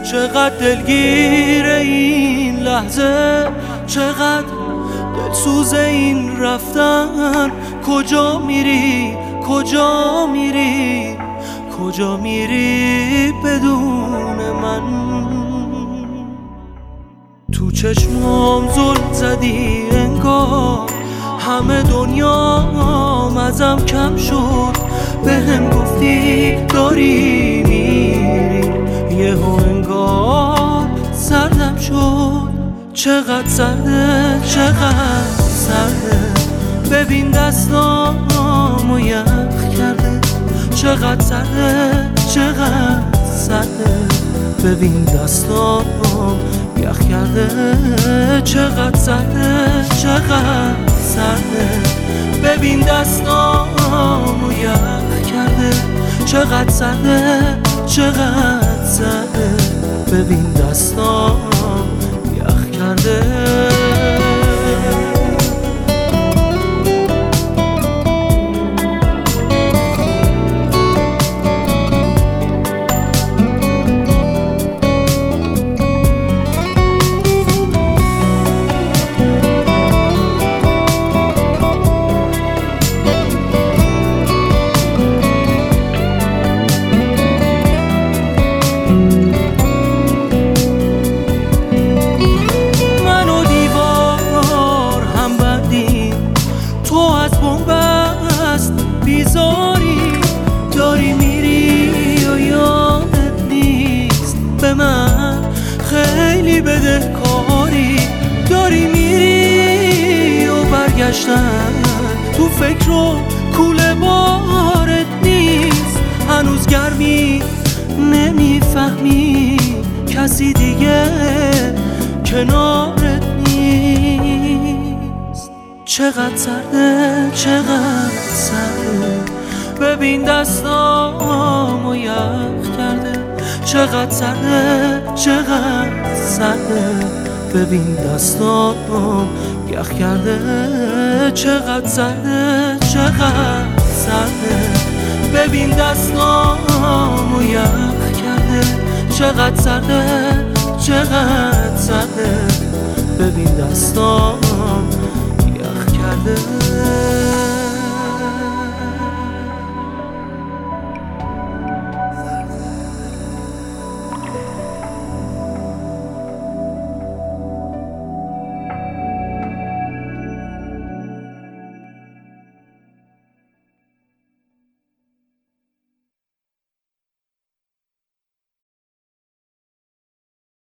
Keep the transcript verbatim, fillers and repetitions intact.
چقدر دلگیر این لحظه، چقدر دلسوز این رفتن. کجا میری کجا میری کجا میری بدون من؟ تو چشمام ظلم زدی انگار همه دنیام ازم کم شد. بهم گفتی داری میری، یهو انگار سردم شد. چقدر سرده چقدر سرده، ببین دستامو یخ کرده. چقدر سرده چقدر سرده، ببین دستامو یخ کرده. چقدر سرده چقدر سرده، ببین دستامو یخ کرده. چقدر سرده چقدر سرده، ببین دستام یخ کرده. بیزاری داری میری و یادت نیست به من خیلی بدهکاری. داری میری و برگشتن تو فکر و کوله بارت نیست. هنوز گرمی نمیفهمی کسی دیگه کنارت نیست. چقدر سرده چقدر سرده، ببین دستامو یخ کرده. چقدر سرده چقدر سرده، ببین دستامو یخ کرده. چقدر سرده چقدر سرده، ببین دستامو یخ کرده. چقدر سرده چقدر سرده، ببین دستام یخ کرده.